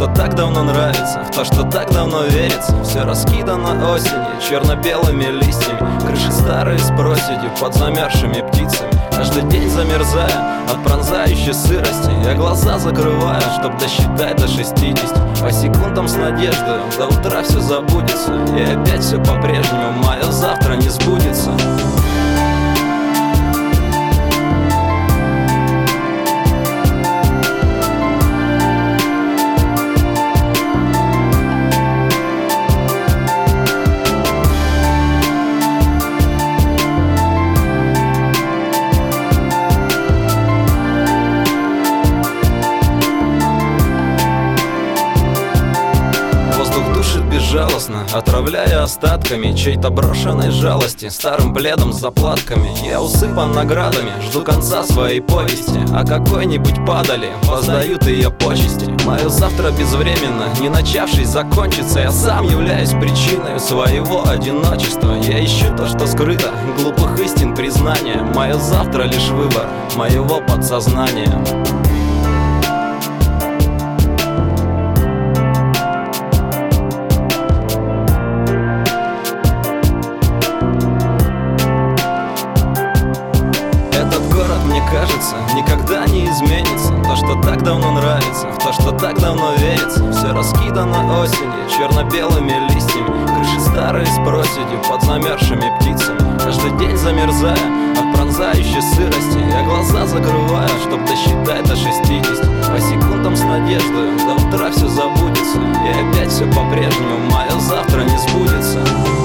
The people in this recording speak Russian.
что так давно нравится, в то, что так давно верится. Все раскидано осенью, черно-белыми листьями, крыши старые с проседью под замерзшими птицами. Каждый день замерзая от пронзающей сырости, я глаза закрываю, чтоб досчитать до 60. По секундам с надеждой до утра все забудется, и опять все по-прежнему, мое завтра не сбудется. Безжалостно, отравляя остатками чьей-то брошенной жалости, старым пледом с заплатками. Я усыпан наградами, жду конца своей повести, а какой-нибудь падали воздают ее почести. Мое завтра безвременно, не начавшись, закончится. Я сам являюсь причиной своего одиночества. Я ищу то, что скрыто, глупых истин признания. Мое завтра лишь выбор моего подсознания. Кажется, никогда не изменится то, что так давно нравится, в то, что так давно верится. Все раскидано осенью, черно-белыми листьями, крыши старые с проседью под замерзшими птицами. Каждый день замерзая от пронзающей сырости, я глаза закрываю, чтоб досчитать до 60. По секундам с надеждой до утра все забудется, и опять все по-прежнему, мое завтра не сбудется.